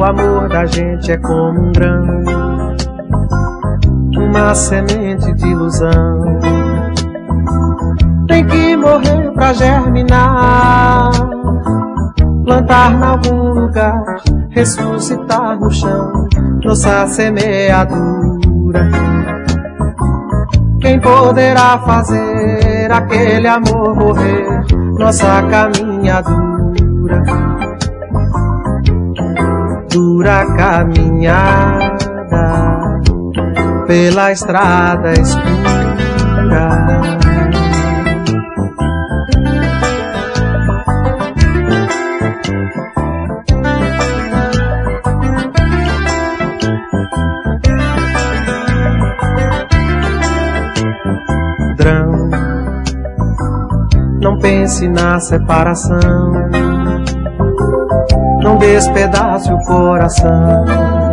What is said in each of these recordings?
amor da gente é como um grão, uma semente de ilusão. Tem que morrer pra germinar, plantar em algum lugar, ressuscitar no chão nossa semeadura. Quem poderá fazer aquele amor morrer, nossa caminhadura? Dura caminhada pela estrada escura. Não pense na separação, não despedace o coração.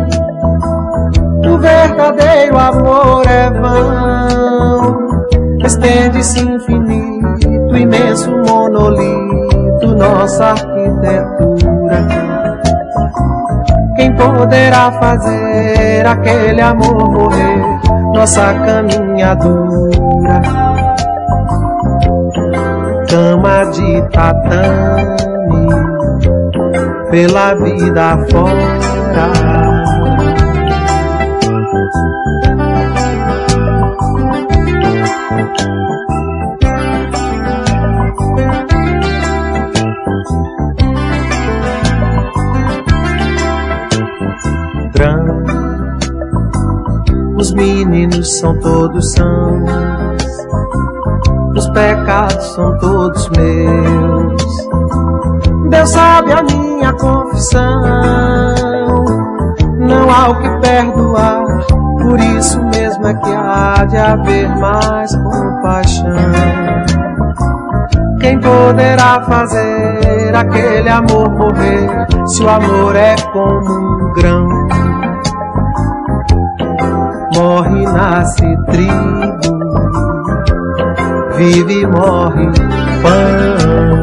O verdadeiro amor é vão, estende-se infinito, imenso monolito, nossa arquitetura. Quem poderá fazer aquele amor morrer, nossa caminhadura? Cama de tatame pela vida fora. Os meninos são todos sãos, os pecados são todos meus. Deus sabe a minha confissão, não há o que perdoar, por isso mesmo é que há de haver mais compaixão. Quem poderá fazer aquele amor morrer, se o amor é como um grão? Morre, nasce trigo, vive e morre pão.